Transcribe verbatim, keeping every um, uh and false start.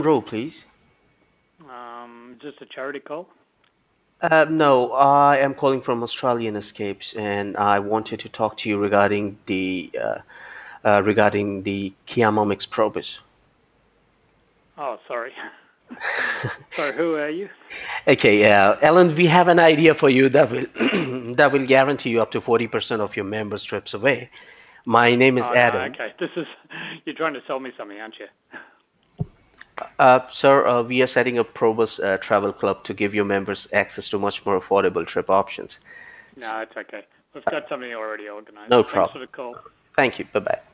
Row, please. Um, just a charity call? Uh, no, I am calling from Australian Escapes, and I wanted to talk to you regarding the uh, uh, regarding the Kiamomics Probus. Oh, sorry. Sorry, who are you? Okay, uh, Ellen, we have an idea for you that will that will guarantee you up to forty percent of your members' trips away. My name is Oh, no, Adam. okay. This is, you're trying to sell me something, aren't you? Uh, sir, uh, we are setting up Probus uh, Travel Club to give your members access to much more affordable trip options. No, it's okay. We've Uh, got something already organized. no Thanks for problem. the call. Thank you. Bye bye.